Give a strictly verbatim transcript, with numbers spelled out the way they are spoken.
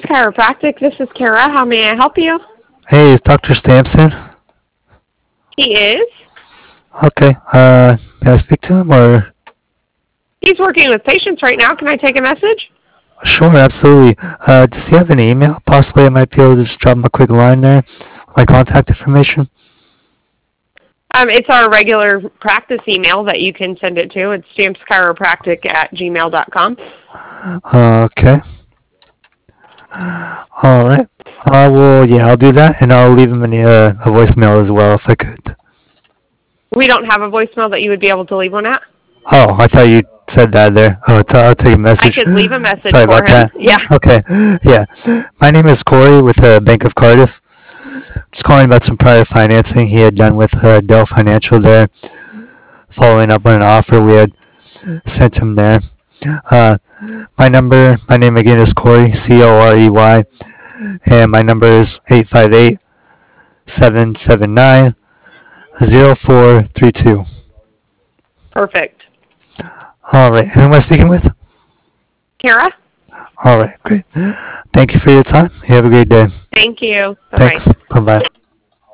Chiropractic. This is Kara. How may I help you? Hey, is Doctor Stampson? He is. Okay. Uh, may I speak to him or? He's working with patients right now. Can I take a message? Sure, absolutely. Uh, does he have an email? Possibly I might be able to just drop him a quick line there. My contact information. Um, it's our regular practice email that you can send it to. It's stampschiropractic at gmail dot com. Uh, okay. All right. Uh, well, yeah, I'll do that, and I'll leave him in, uh, a voicemail as well if I could. We don't have a voicemail that you would be able to leave one at. Oh, I thought you said that there. Oh, t- I'll take a message. I could leave a message Sorry for about him. that. Yeah. Okay. Yeah. My name is Corey with the Bank of Cardiff. Just calling about some prior financing he had done with uh, Dell Financial there. Following up on an offer we had sent him there. Uh, my number, my name again is Corey, C O R E Y, and my number is eight five eight, seven seven nine, zero four three two. Perfect. All right. Who am I speaking with? Kara? All right. Great. Thank you for your time. You have a great day. Thank you. Bye-bye. Thanks. Bye-bye.